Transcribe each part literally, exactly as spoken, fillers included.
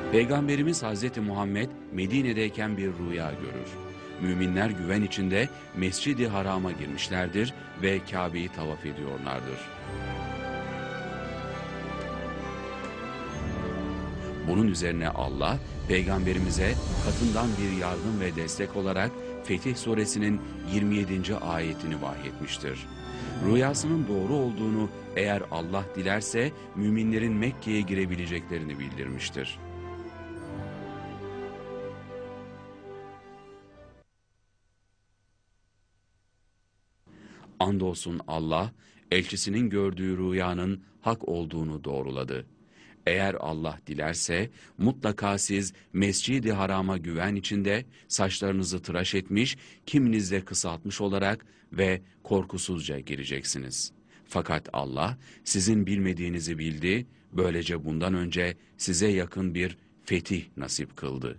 Peygamberimiz Hazreti Muhammed Medine'deyken bir rüya görür. Müminler güven içinde Mescid-i Haram'a girmişlerdir ve Kabe'yi tavaf ediyorlardır. Bunun üzerine Allah, Peygamberimize katından bir yardım ve destek olarak Fetih Suresinin yirmi yedinci ayetini vahyetmiştir. Rüyasının doğru olduğunu eğer Allah dilerse müminlerin Mekke'ye girebileceklerini bildirmiştir. Andolsun Allah, elçisinin gördüğü rüyanın hak olduğunu doğruladı. Eğer Allah dilerse mutlaka siz Mescid-i Haram'a güven içinde saçlarınızı tıraş etmiş, kiminiz de kısaltmış olarak ve korkusuzca gireceksiniz. Fakat Allah sizin bilmediğinizi bildi, böylece bundan önce size yakın bir fetih nasip kıldı.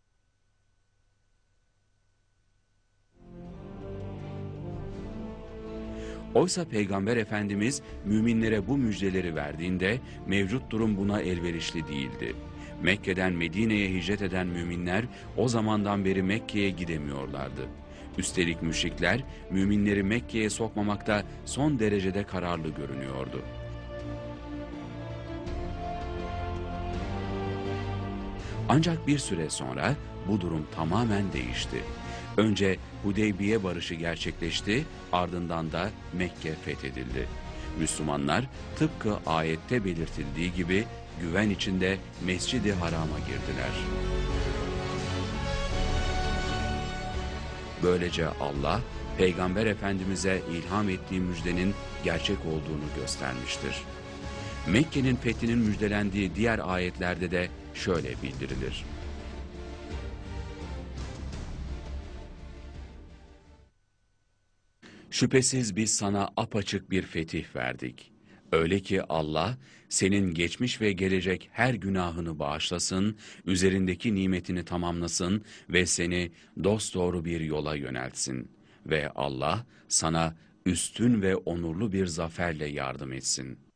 Oysa Peygamber Efendimiz müminlere bu müjdeleri verdiğinde mevcut durum buna elverişli değildi. Mekke'den Medine'ye hicret eden müminler o zamandan beri Mekke'ye gidemiyorlardı. Üstelik müşrikler müminleri Mekke'ye sokmamakta son derecede kararlı görünüyordu. Ancak bir süre sonra bu durum tamamen değişti. Önce Hudeybiye barışı gerçekleşti, ardından da Mekke fethedildi. Müslümanlar tıpkı ayette belirtildiği gibi güven içinde Mescid-i Haram'a girdiler. Böylece Allah, Peygamber Efendimiz'e ilham ettiği müjdenin gerçek olduğunu göstermiştir. Mekke'nin fethinin müjdelendiği diğer ayetlerde de şöyle bildirilir. Şüphesiz biz sana apaçık bir fetih verdik. Öyle ki Allah senin geçmiş ve gelecek her günahını bağışlasın, üzerindeki nimetini tamamlasın ve seni dosdoğru bir yola yöneltsin. Ve Allah sana üstün ve onurlu bir zaferle yardım etsin.